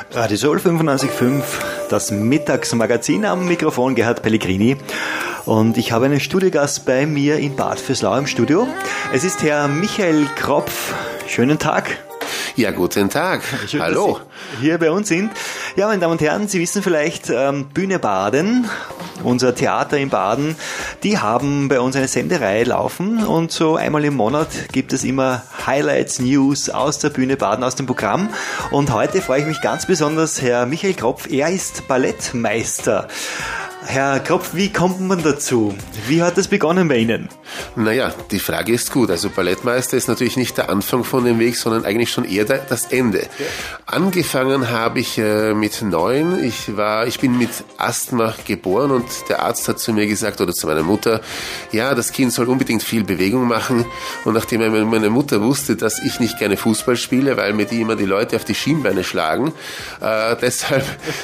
Radio Soul 95.5, das Mittagsmagazin, am Mikrofon Gerhard Pellegrini. Und ich habe einen Studiogast bei mir in Bad Vöslau im Studio. Es ist Herr Michael Kropf. Schönen Tag. Ja, guten Tag. Schön, hallo. Dass Sie hier bei uns sind. Ja, meine Damen und Herren, Sie wissen vielleicht, Bühne Baden, unser Theater in Baden, die haben bei uns eine Sendereihe laufen und so einmal im Monat gibt es immer Highlights, News aus der Bühne Baden, aus dem Programm. Und heute freue ich mich ganz besonders, Herr Michael Kropf, er ist Ballettmeister. Herr Kropf, wie kommt man dazu? Wie hat das begonnen bei Ihnen? Naja, die Frage ist gut. Also Ballettmeister ist natürlich nicht der Anfang von dem Weg, sondern eigentlich schon eher das Ende. Ja. Angefangen habe ich mit 9. Ich bin mit Asthma geboren und der Arzt hat zu mir gesagt, oder zu meiner Mutter, ja, das Kind soll unbedingt viel Bewegung machen. Und nachdem meine Mutter wusste, dass ich nicht gerne Fußball spiele, weil mir immer die Leute auf die Schienbeine schlagen, deshalb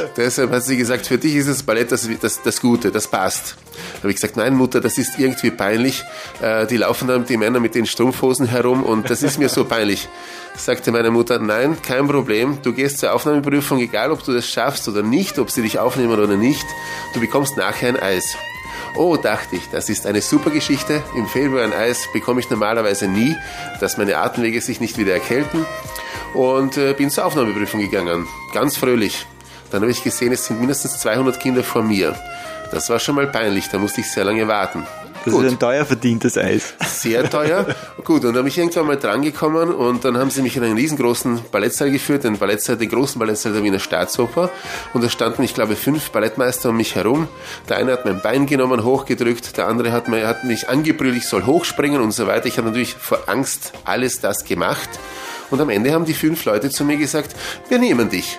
hat sie gesagt, für dich ist das Ballett das Gute, das passt. Da habe ich gesagt, nein Mutter, das ist irgendwie peinlich. Die laufen dann die Männer mit den Strumpfhosen herum und das ist mir so peinlich. Sagte meine Mutter, nein, kein Problem. Du gehst zur Aufnahmeprüfung, egal ob du das schaffst oder nicht, ob sie dich aufnehmen oder nicht. Du bekommst nachher ein Eis. Oh, dachte ich, das ist eine super Geschichte. Im Februar ein Eis bekomme ich normalerweise nie, dass meine Atemwege sich nicht wieder erkälten. Und bin zur Aufnahmeprüfung gegangen. Ganz fröhlich. Dann habe ich gesehen, es sind mindestens 200 Kinder vor mir. Das war schon mal peinlich, da musste ich sehr lange warten. Das ist ein teuer verdientes Eis. Sehr teuer. Gut, und dann bin ich irgendwann mal drangekommen und dann haben sie mich in einen riesengroßen Ballettsaal geführt, den großen Ballettsaal der Wiener Staatsoper. Und da standen, ich glaube, 5 Ballettmeister um mich herum. Der eine hat mein Bein genommen, hochgedrückt, der andere hat mich angebrüllt, ich soll hochspringen und so weiter. Ich habe natürlich vor Angst alles das gemacht. Und am Ende haben die 5 Leute zu mir gesagt, wir nehmen dich.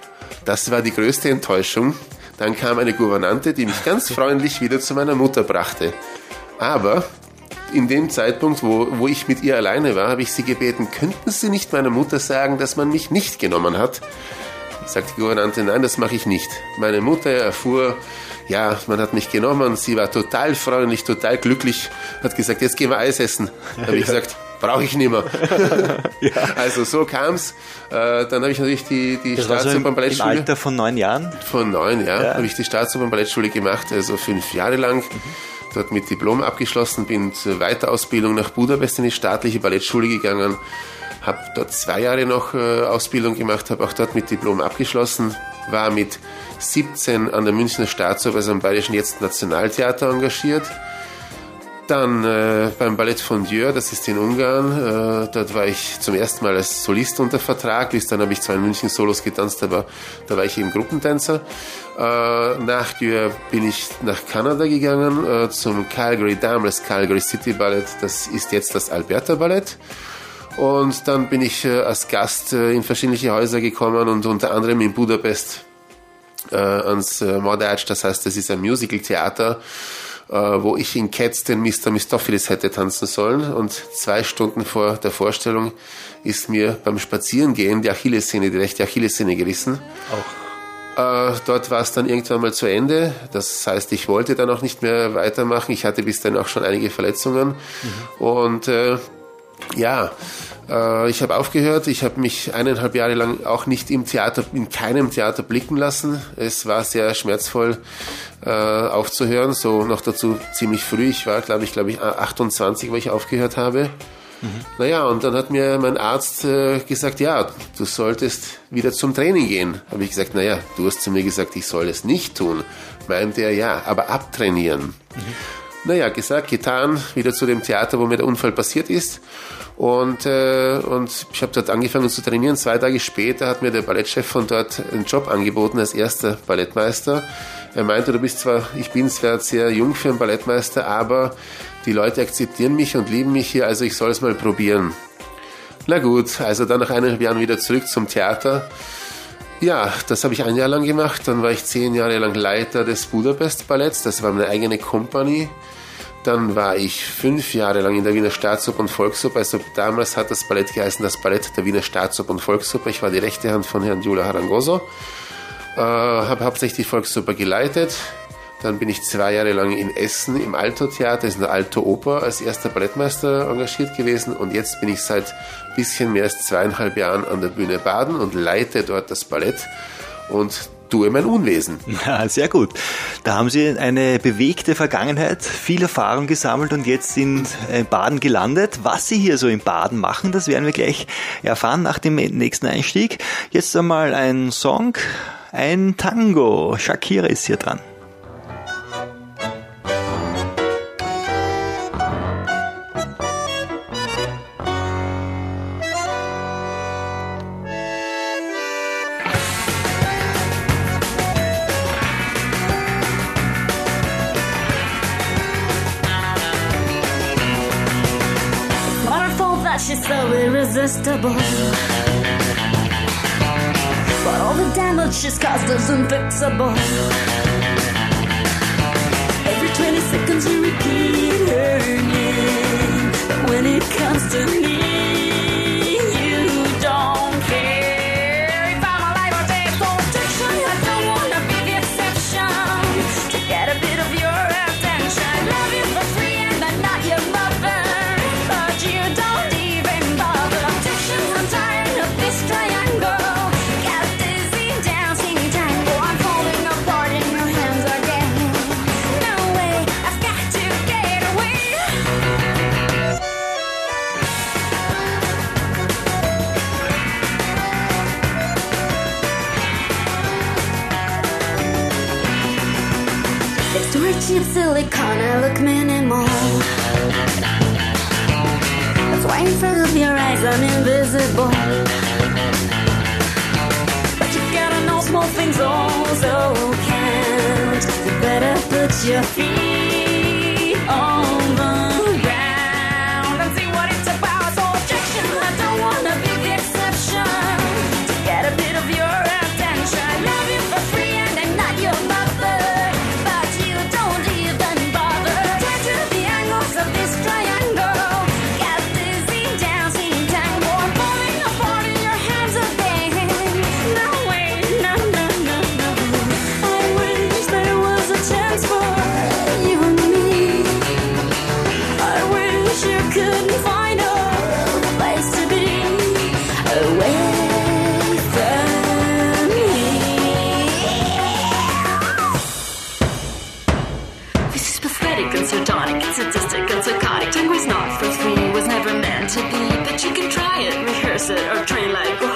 Das war die größte Enttäuschung. Dann kam eine Gouvernante, die mich ganz freundlich wieder zu meiner Mutter brachte. Aber in dem Zeitpunkt, wo ich mit ihr alleine war, habe ich sie gebeten, könnten Sie nicht meiner Mutter sagen, dass man mich nicht genommen hat? Sagt die Gouvernante, nein, das mache ich nicht. Meine Mutter erfuhr, ja, man hat mich genommen, sie war total freundlich, total glücklich, hat gesagt, jetzt gehen wir Eis essen. Da habe ich gesagt, brauche ich nicht mehr. Ja. Also so kam's. Dann habe ich natürlich die Staatsopernballettschule. Im Alter von 9 Jahren? Von 9, ja. Habe ich die Staatsopernballettschule gemacht, also 5 Jahre lang. Dort mit Diplom abgeschlossen, bin zur Weiterausbildung nach Budapest in die staatliche Ballettschule gegangen. Habe dort 2 Jahre noch Ausbildung gemacht, habe auch dort mit Diplom abgeschlossen. War mit 17 an der Münchner Staatsoper, also am Bayerischen Jetzt Nationaltheater engagiert. Dann beim Ballett von Dieu, das ist in Ungarn, dort war ich zum ersten Mal als Solist unter Vertrag, bis dann habe ich zwar in München Solos getanzt, aber da war ich eben Gruppentänzer. Nach Dieu bin ich nach Kanada gegangen, zum damals Calgary City Ballett, das ist jetzt das Alberta Ballett. Und dann bin ich als Gast in verschiedene Häuser gekommen und unter anderem in Budapest ans Moderács, das heißt, das ist ein Musical-Theater, wo ich in Cats den Mr. Mistopheles hätte tanzen sollen. Und 2 Stunden vor der Vorstellung ist mir beim Spazierengehen die rechte Achillessehne gerissen. Dort war es dann irgendwann mal zu Ende. Das heißt, ich wollte dann auch nicht mehr weitermachen. Ich hatte bis dann auch schon einige Verletzungen. Und ich habe aufgehört. Ich habe mich 1,5 Jahre lang auch nicht in keinem Theater blicken lassen. Es war sehr schmerzvoll aufzuhören, so noch dazu ziemlich früh. Ich war, glaube ich, 28, weil ich aufgehört habe. Naja, und dann hat mir mein Arzt gesagt, ja, du solltest wieder zum Training gehen. Habe ich gesagt, naja, du hast zu mir gesagt, ich soll es nicht tun. Meinte er, ja, aber abtrainieren. Naja, gesagt, getan, wieder zu dem Theater, wo mir der Unfall passiert ist. Und ich habe dort angefangen zu trainieren. 2 Tage später hat mir der Ballettchef von dort einen Job angeboten als erster Ballettmeister. Er meinte, ich bin zwar sehr jung für einen Ballettmeister, aber die Leute akzeptieren mich und lieben mich hier, also ich soll es mal probieren. Na gut, also dann nach 1,5 Jahren wieder zurück zum Theater. Ja, das habe ich 1 Jahr lang gemacht. Dann war ich 10 Jahre lang Leiter des Budapest Balletts. Das war meine eigene Company. Dann war ich 5 Jahre lang in der Wiener Staatsoper und Volksoper. Also damals hat das Ballett geheißen, das Ballett der Wiener Staatsoper und Volksoper. Ich war die rechte Hand von Herrn Gyula Harangozo. Habe hauptsächlich die Volksoper geleitet. Dann bin ich 2 Jahre lang in Essen im Alto-Theater, das ist eine Alto-Oper, als erster Ballettmeister engagiert gewesen. Und jetzt bin ich seit ein bisschen mehr als 2,5 Jahren an der Bühne Baden und leite dort das Ballett und tue mein Unwesen. Ja, sehr gut. Da haben Sie eine bewegte Vergangenheit, viel Erfahrung gesammelt und jetzt in Baden gelandet. Was Sie hier so in Baden machen, das werden wir gleich erfahren nach dem nächsten Einstieg. Jetzt einmal ein Song, ein Tango. Shakira ist hier dran. She's so irresistible, but all the damage she's caused is unfixable. Every 20 seconds you repeat her name, but when it comes to me, you don't care. If I'm alive or dead, protection, I don't wanna be the exception. To get a bit of your attention, love you for free and I'm not your mother, but you don't. Cheap silicone, I look minimal. That's why in front of your eyes I'm invisible. But you gotta know small things also count. You better put your feet on the ground and see what it's about. So objection, I don't wanna be the exception. To get a bit of your attention, I love you for free and I'm not your mother. To be, but you can try it, rehearse it, or train like